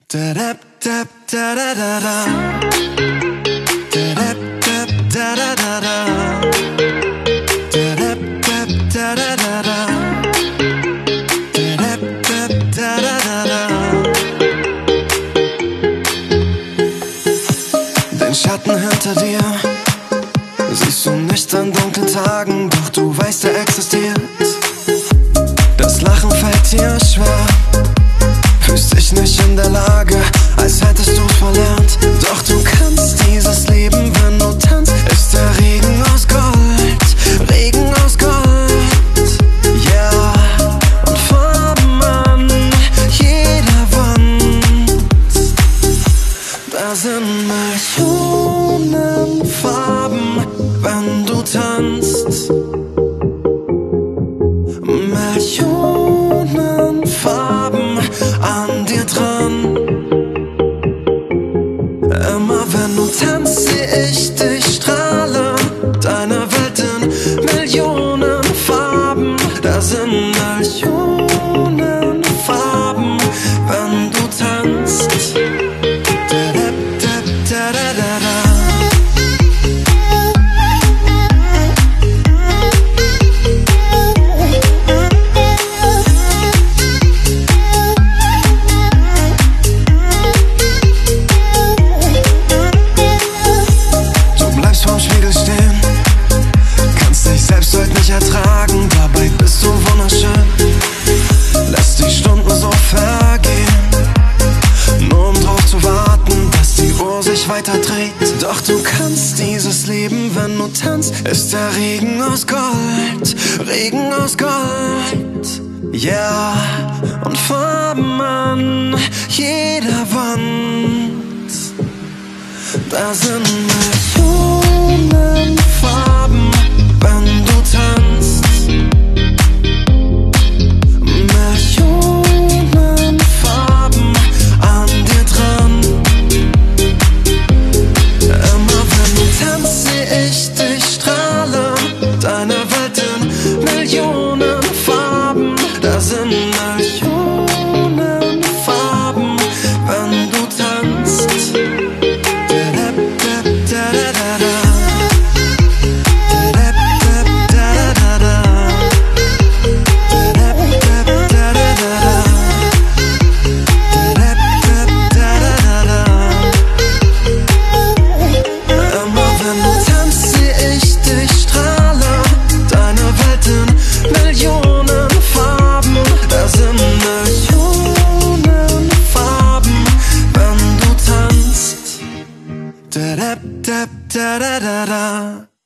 Da da da da da da da. Da da da da da da da. Da da da da da da da. Da da da da da da. Den Schatten hinter dir siehst du nicht an dunklen Tagen, doch du weißt, er existiert. Das Lachen fällt dir schwer, fühlst dich nicht in der Lage, als hättest du's verlernt. Doch du kannst dieses Leben, wenn du tanzt. Ist der Regen aus Gold, Regen aus Gold, yeah. Und Farben an jeder Wand, da sind Millionen Farben, wenn du tanzt. Millionen Farben an dir dran. Immer wenn du tanzt, seh ich dich strahlen. Deine Welt in Millionen Farben. Da sind Millionen Farben, wenn du tanzt. Da da da da da da. Ertragen, dabei bist du wunderschön. Lässt die Stunden so vergehen, nur um drauf zu warten, dass die Uhr sich weiter dreht. Doch du kannst dieses Leben, wenn du tanzt. Ist der Regen aus Gold, Regen aus Gold, yeah. Und Farben an jeder Wand, da sind Millionen Farben, wenn du tanzt. Millionen Farben an dir dran. Immer wenn du tanzt, seh ich dich strahlen. Deine Welt in Millionen Farben. Da sind Millionen Farben, wenn du tanzt. Da da da da da da. Da da da da da da.